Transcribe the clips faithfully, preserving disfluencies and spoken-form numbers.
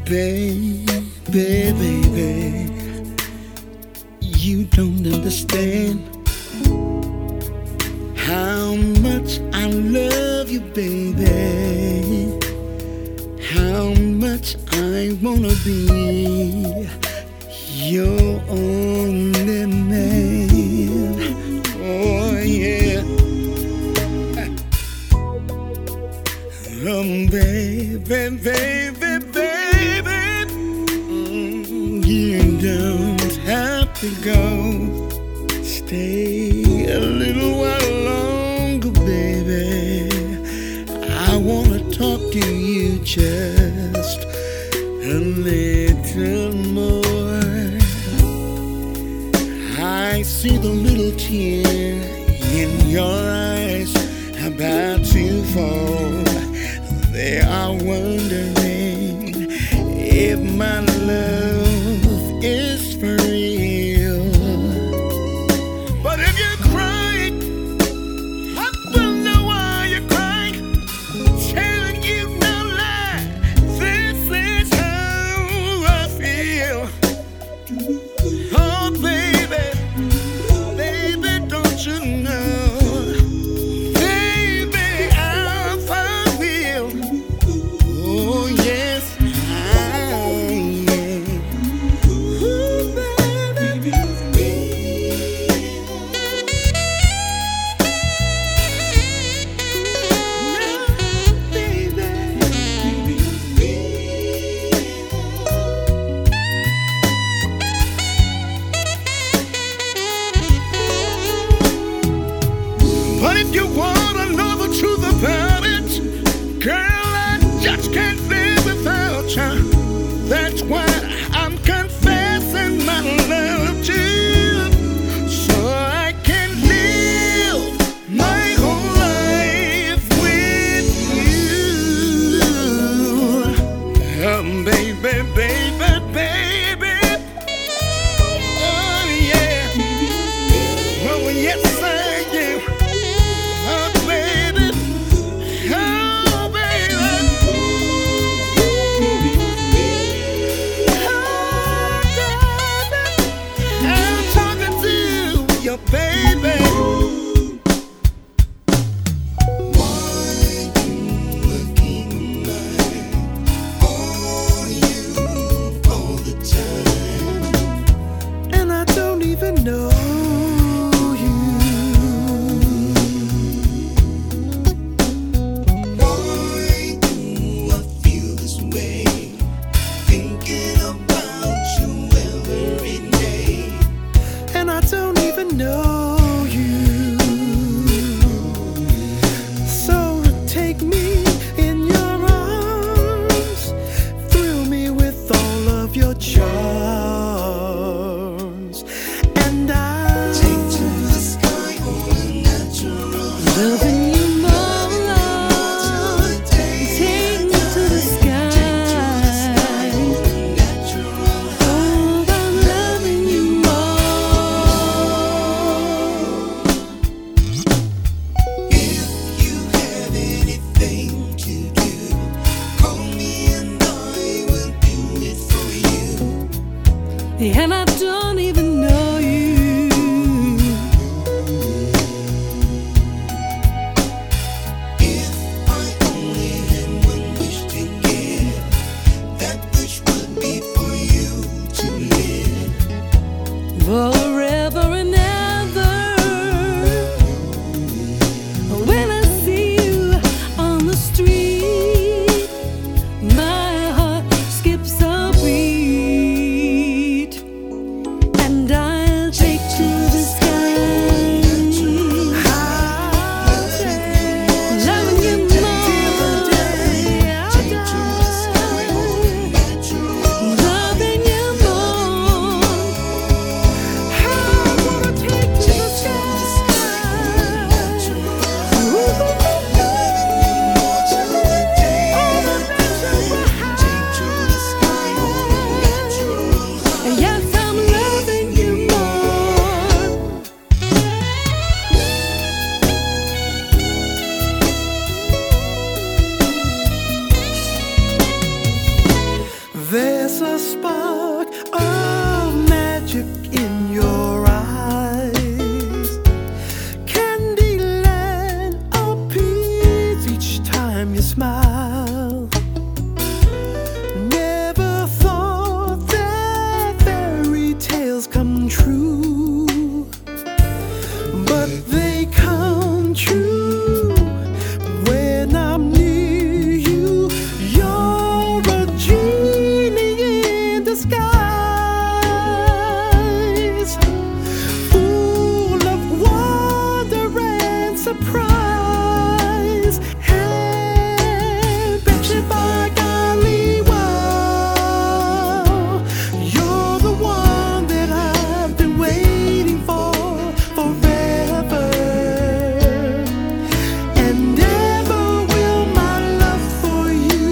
Baby, baby, you don't understand how much I love you, baby. How much I wanna be your only man. Oh yeah. Um, baby, baby, baby, mm, you don't have to go. Stay a little while longer, baby. I wanna talk to you just a little more. I see the little tear in your eyes about to fall. They are wondering if my love is for real. But if you're crying, I don't know why you're crying. Telling you no lie, this is how I feel. Oh baby, baby, don't you know? But if you wanna know the truth about it, girl, I just can't live without you. That's why I'm confessing my love to you, so I can live my whole life with you. Um, baby, baby, baby. Oh yeah. Oh yes, I do. Your baby. Why do I keep my mind on you all the time? And I don't even know you. Why do I feel this way? Thinking about you every day. And I don't even know you. So take me in your arms, thrill me with all of your charms, and I take to the sky all unnatural. Loving you more, Lord. Take me to the sky. Oh, I'm loving you more. And I don't even know you. If I only had one wish to give, that wish would be for you to live forever and ever. When I see you on the street, my heart skips a beat. smile. Never thought that fairy tales come true, but they come true when I'm near you. You're a genie in disguise, full of wonder and surprise. And bet you by golly, wow, you're the one that I've been waiting for forever. And ever will my love for you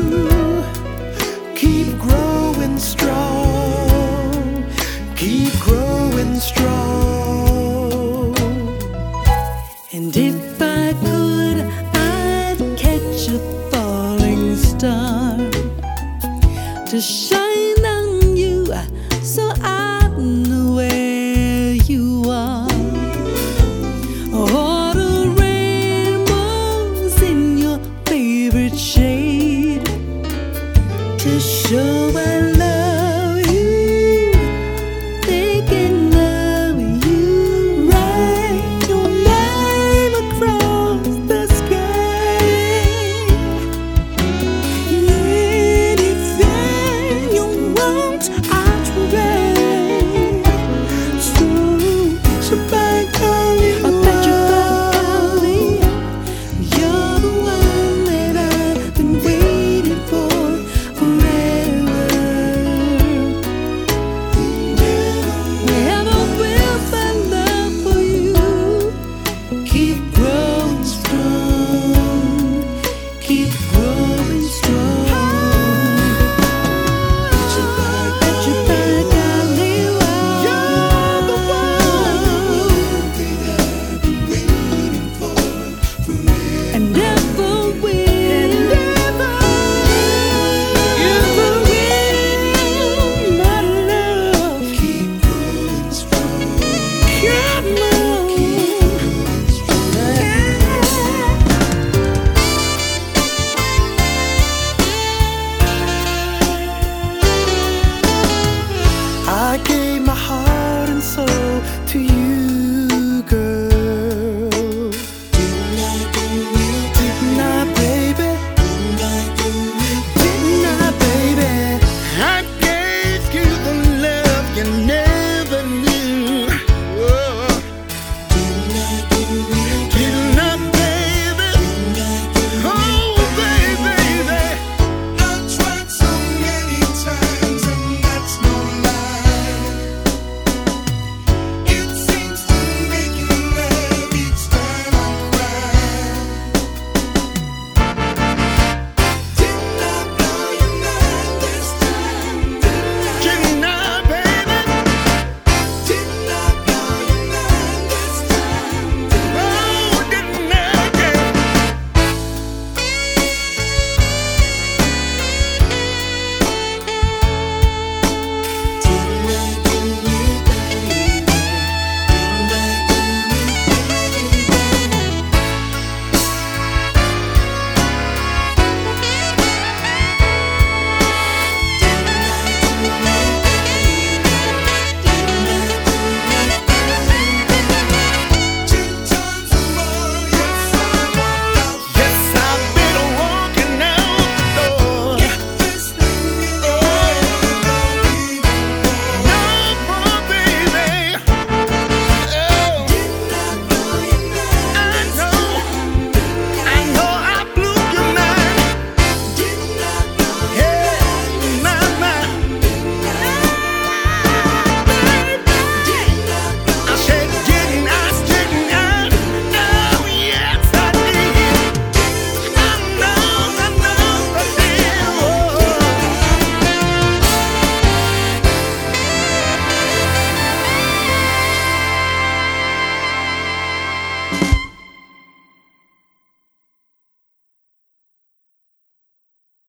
keep growing strong, keep growing strong. And if I could, I'd catch a falling star to shine